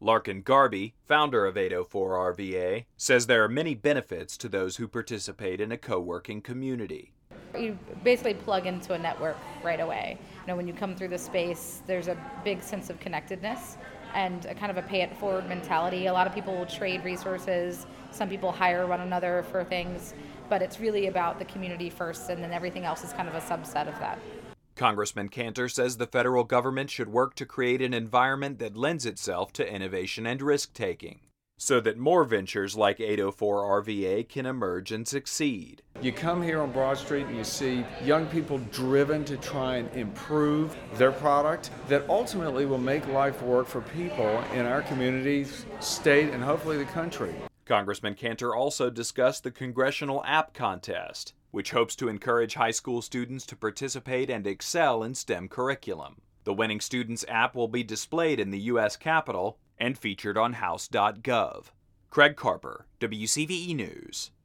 Larkin Garby, founder of 804RVA, says there are many benefits to those who participate in a co-working community. You basically plug into a network right away. When you come through the space, there's a big sense of connectedness and a kind of a pay-it-forward mentality. A lot of people will trade resources. Some people hire one another for things. But it's really about the community first, and then everything else is kind of a subset of that. Congressman Cantor says the federal government should work to create an environment that lends itself to innovation and risk-taking, so that more ventures like 804RVA can emerge and succeed. You come here on Broad Street and you see young people driven to try and improve their product that ultimately will make life work for people in our communities, state, and hopefully the country. Congressman Cantor also discussed the Congressional App Contest, which hopes to encourage high school students to participate and excel in STEM curriculum. The winning students' app will be displayed in the U.S. Capitol and featured on House.gov. Craig Carper, WCVE News.